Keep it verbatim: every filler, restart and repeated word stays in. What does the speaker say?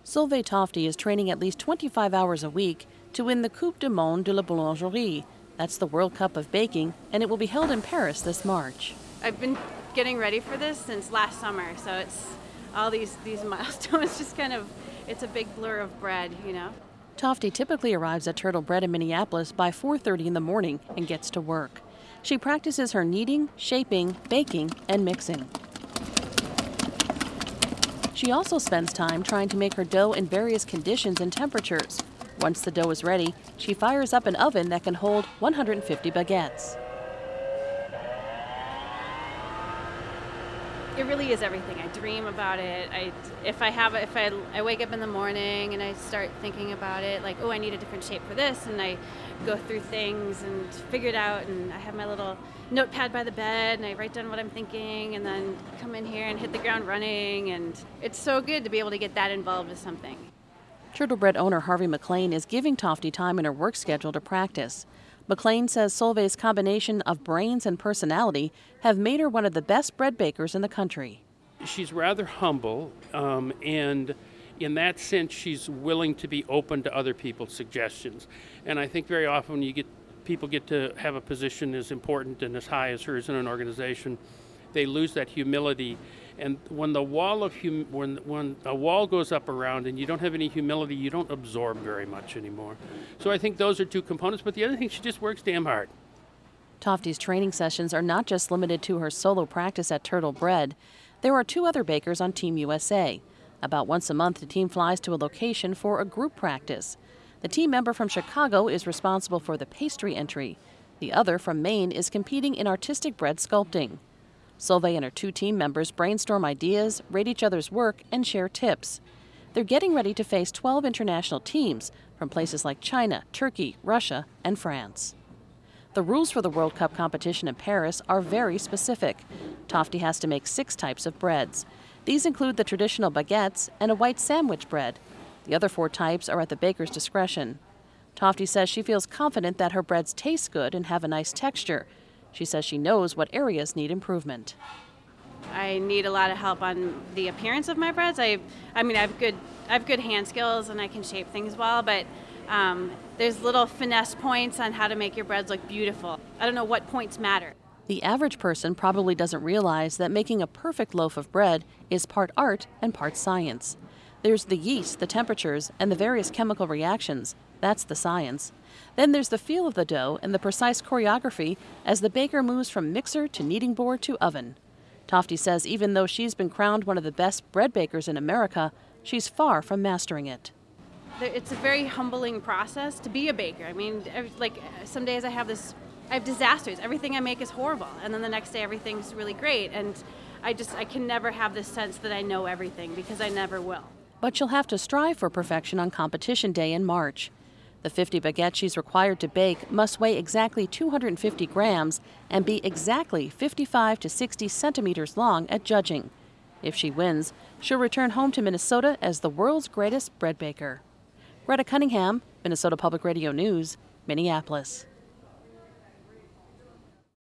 Solveig Tofte is training at least twenty-five hours a week to win the Coupe du Monde de la Boulangerie. That's the World Cup of Baking, and it will be held in Paris this March. I've been getting ready for this since last summer, so it's all these, these milestones just kind of, it's a big blur of bread, you know. Tofte typically arrives at Turtle Bread in Minneapolis by four thirty in the morning and gets to work. She practices her kneading, shaping, baking, and mixing. She also spends time trying to make her dough in various conditions and temperatures. Once the dough is ready, she fires up an oven that can hold one hundred fifty baguettes. It really is everything. I dream about it. I, if I have, if I, I wake up in the morning and I start thinking about it, like, oh, I need a different shape for this, and I go through things and figure it out, and I have my little notepad by the bed, and I write down what I'm thinking, and then come in here and hit the ground running, and it's so good to be able to get that involved with something. Turtle Bread owner Harvey McLean is giving Tofte time in her work schedule to practice. McLean says Solveig's combination of brains and personality have made her one of the best bread bakers in the country. She's rather humble, um, and in that sense, she's willing to be open to other people's suggestions. And I think very often when you get people get to have a position as important and as high as hers in an organization, they lose that humility. And when the wall of hum- when when a wall goes up around and you don't have any humility, you don't absorb very much anymore. So I think those are two components. But the other thing, she just works damn hard. Tofte's training sessions are not just limited to her solo practice at Turtle Bread. There are two other bakers on Team U S A. About once a month, the team flies to a location for a group practice. The team member from Chicago is responsible for the pastry entry. The other, from Maine, is competing in artistic bread sculpting. Solveig and her two team members brainstorm ideas, rate each other's work, and share tips. They're getting ready to face twelve international teams from places like China, Turkey, Russia, and France. The rules for the World Cup competition in Paris are very specific. Tofte has to make six types of breads. These include the traditional baguettes and a white sandwich bread. The other four types are at the baker's discretion. Tofte says she feels confident that her breads taste good and have a nice texture. She says she knows what areas need improvement. I need a lot of help on the appearance of my breads. I, I mean, I have good, I have good hand skills and I can shape things well, but um, there's little finesse points on how to make your breads look beautiful. I don't know what points matter. The average person probably doesn't realize that making a perfect loaf of bread is part art and part science. There's the yeast, the temperatures, and the various chemical reactions. That's the science. Then there's the feel of the dough and the precise choreography as the baker moves from mixer to kneading board to oven. Tofte says even though she's been crowned one of the best bread bakers in America, she's far from mastering it. It's a very humbling process to be a baker. I mean, like some days I have this, I have disasters. Everything I make is horrible, and then the next day everything's really great. And I just, I can never have this sense that I know everything because I never will. But she'll have to strive for perfection on competition day in March. The fifty baguettes she's required to bake must weigh exactly two hundred fifty grams and be exactly fifty-five to sixty centimeters long at judging. If she wins, she'll return home to Minnesota as the world's greatest bread baker. Greta Cunningham, Minnesota Public Radio News, Minneapolis.